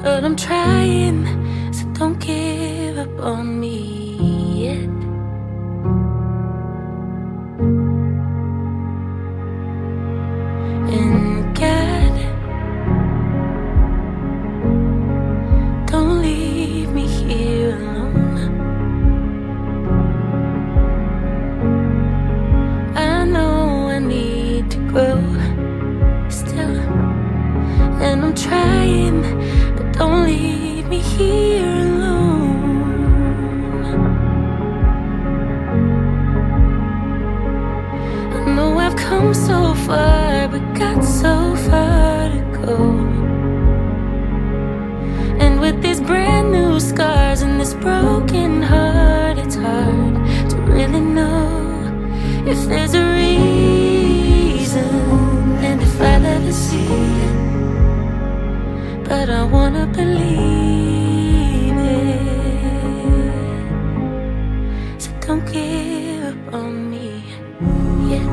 but I'm trying, so don't give up on me yet. And God, don't leave me here alone. I know I need to grow still, and I'm trying, but don't leave me here alone. I know I've come so far, but got so far to go. And with these brand new scars and this broken heart, it's hard to really know if there's a reason, and if I'll ever see it. But I wanna believe it, so don't give up on me yet.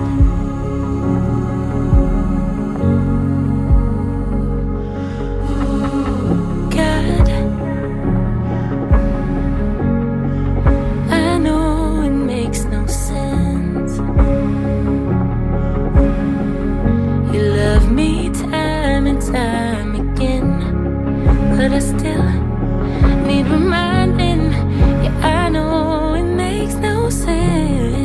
God, I know it makes no sense. You love me time and time again, but I still need reminding. Yeah, I know it makes no sense.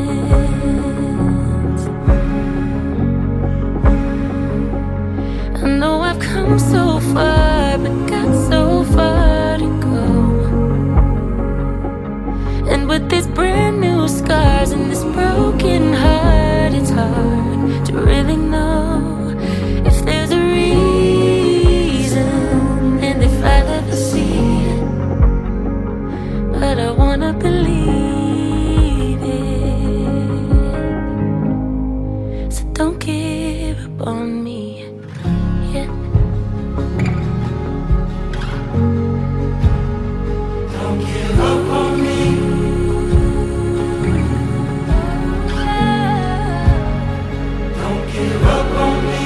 I know I've come so far, but got so far to go. And with these brand new scars and this broken heart, it's hard to really know if there's a reason, and if I'll ever see it. But I wanna believe it, so don't give up on me yet. Don't give up on me. Don't give up on me.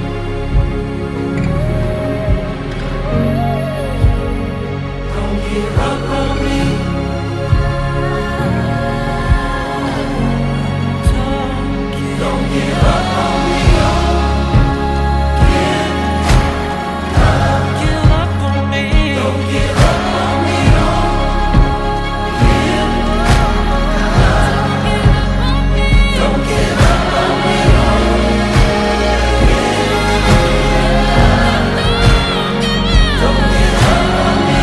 Don't give up on me. Don't give up on me. Give up on me. Don't give up on me. Don't give up on me. Don't give up on me.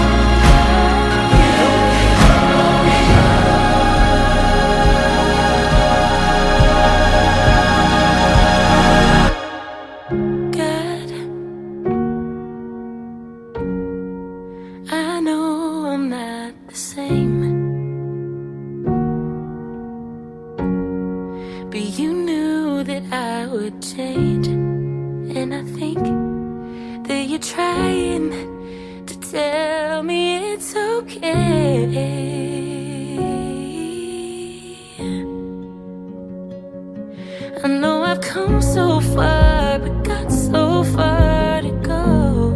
God, I know I'm not the same, but you knew that I would change. And I think that you're trying to tell me it's okay. I know I've come so far, but got so far to go.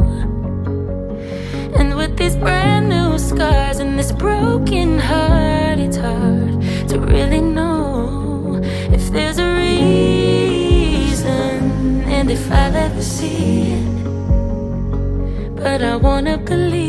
And with these brand new scars and this broken heart, it's hard to really know if there's a reason, and if I'll ever see it. But I wanna believe